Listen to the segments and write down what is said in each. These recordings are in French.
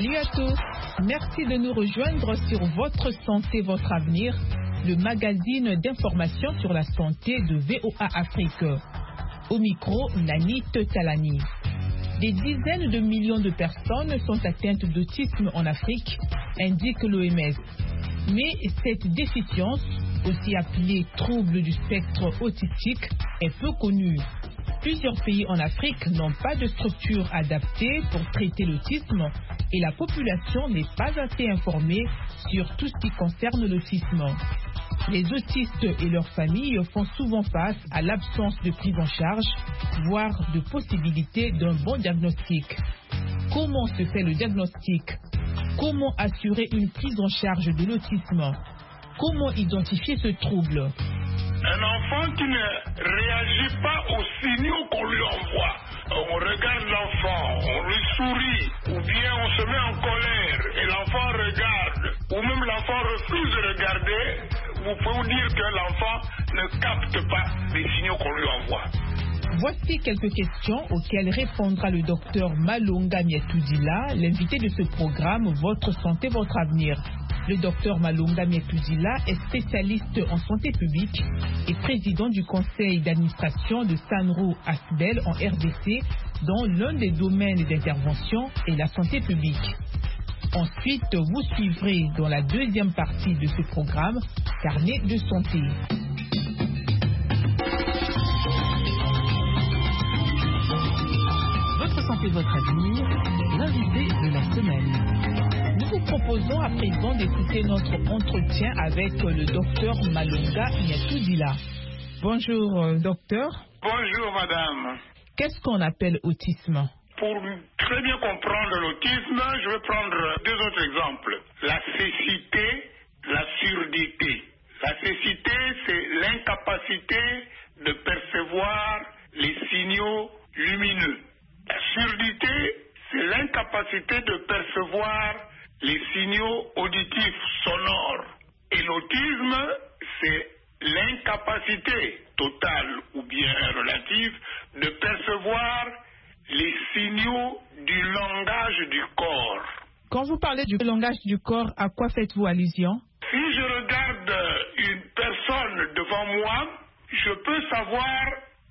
Salut à tous, merci de nous rejoindre sur Votre Santé, Votre Avenir, le magazine d'information sur la santé de VOA Afrique. Au micro, Nani Tetalani. Des dizaines de millions de personnes sont atteintes d'autisme en Afrique, indique l'OMS. Mais cette déficience, aussi appelée trouble du spectre autistique, est peu connue. Plusieurs pays en Afrique n'ont pas de structure adaptée pour traiter l'autisme et la population n'est pas assez informée sur tout ce qui concerne l'autisme. Les autistes et leurs familles font souvent face à l'absence de prise en charge, voire de possibilité d'un bon diagnostic. Comment se fait le diagnostic? Comment assurer une prise en charge de l'autisme? Comment identifier ce trouble? Un enfant qui ne réagit pas aux signaux qu'on lui envoie. On regarde l'enfant, on lui sourit, ou bien on se met en colère et l'enfant regarde, ou même l'enfant refuse de regarder, vous pouvez vous dire que l'enfant ne capte pas les signaux qu'on lui envoie. Voici quelques questions auxquelles répondra le docteur Malonga Mietoudila, l'invité de ce programme Votre Santé, Votre Avenir. Le docteur Malonga Mietoudila est spécialiste en santé publique et président du conseil d'administration de Sanro Asbel en RDC, dont l'un des domaines d'intervention est la santé publique. Ensuite, vous suivrez dans la deuxième partie de ce programme, Carnet de santé. Votre santé, votre avenir, l'invité de la semaine. Nous vous proposons à présent d'écouter notre entretien avec le docteur Malonga Mietoudila. Bonjour, docteur. Bonjour, madame. Qu'est-ce qu'on appelle autisme? Pour très bien comprendre l'autisme, je vais prendre deux autres exemples. La cécité, la surdité. La cécité, c'est l'incapacité de percevoir les signaux lumineux. La surdité, c'est l'incapacité de percevoir les signaux auditifs sonores. Et l'autisme, c'est l'incapacité totale ou bien relative de percevoir les signaux du langage du corps. Quand vous parlez du langage du corps, à quoi faites-vous allusion? Si je regarde une personne devant moi, je peux savoir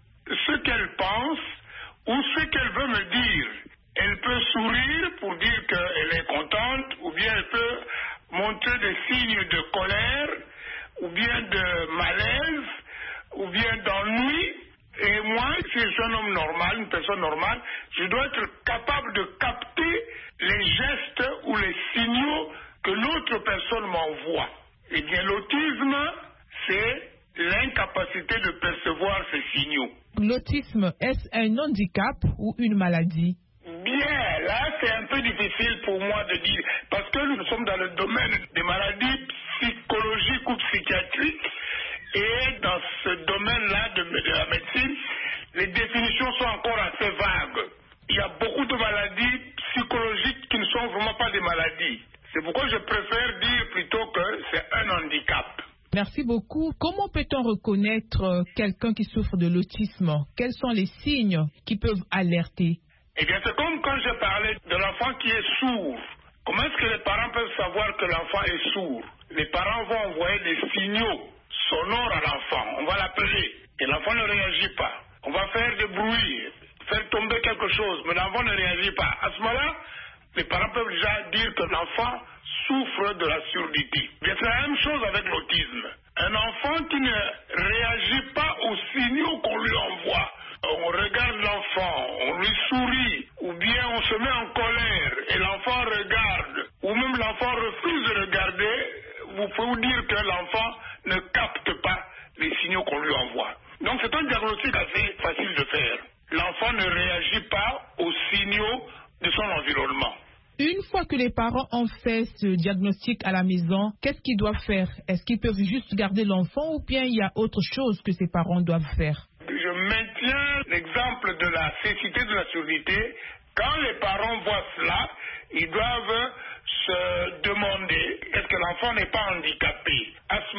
ce qu'elle pense ou ce qu'elle veut me dire. Elle peut sourire pour dire qu'elle est contente, ou bien elle peut montrer des signes de colère, ou bien de malaise, ou bien d'ennui. Et moi, si je suis un homme normal, une personne normale, je dois être capable de capter les gestes ou les signaux que l'autre personne m'envoie. Eh bien, l'autisme, c'est l'incapacité de percevoir ces signaux. L'autisme, est-ce un handicap ou une maladie? Bien, là, c'est un peu difficile pour moi de dire, parce que nous sommes dans le domaine des maladies psychologiques ou psychiatriques. Et dans ce domaine-là de la médecine, les définitions sont encore assez vagues. Il y a beaucoup de maladies psychologiques qui ne sont vraiment pas des maladies. C'est pourquoi je préfère dire plutôt que c'est un handicap. Merci beaucoup. Comment peut-on reconnaître quelqu'un qui souffre de l'autisme? Quels sont les signes qui peuvent alerter? Eh bien, c'est comme quand je parlais de l'enfant qui est sourd. Comment est-ce que les parents peuvent savoir que l'enfant est sourd? Les parents vont envoyer des signaux sonore à l'enfant, on va l'appeler, et l'enfant ne réagit pas. On va faire des bruits, faire tomber quelque chose, mais l'enfant ne réagit pas. À ce moment-là, les parents peuvent déjà dire que l'enfant souffre de la surdité. Bien, c'est la même chose avec l'autisme. Un enfant qui ne réagit pas aux signaux qu'on lui envoie. On regarde l'enfant, on lui sourit, ou bien on se met en colère, et l'enfant regarde, ou même l'enfant refuse de regarder, vous pouvez vous dire que l'enfant ne capte pas les signaux qu'on lui envoie. Donc c'est un diagnostic assez facile de faire. L'enfant ne réagit pas aux signaux de son environnement. Une fois que les parents ont fait ce diagnostic à la maison, qu'est-ce qu'ils doivent faire? Est-ce qu'ils peuvent juste garder l'enfant ou bien il y a autre chose que ces parents doivent faire? Je maintiens l'exemple de la cécité, de la surdité. Quand les parents voient cela, ils doivent se demander est-ce que l'enfant n'est pas handicapé. À ce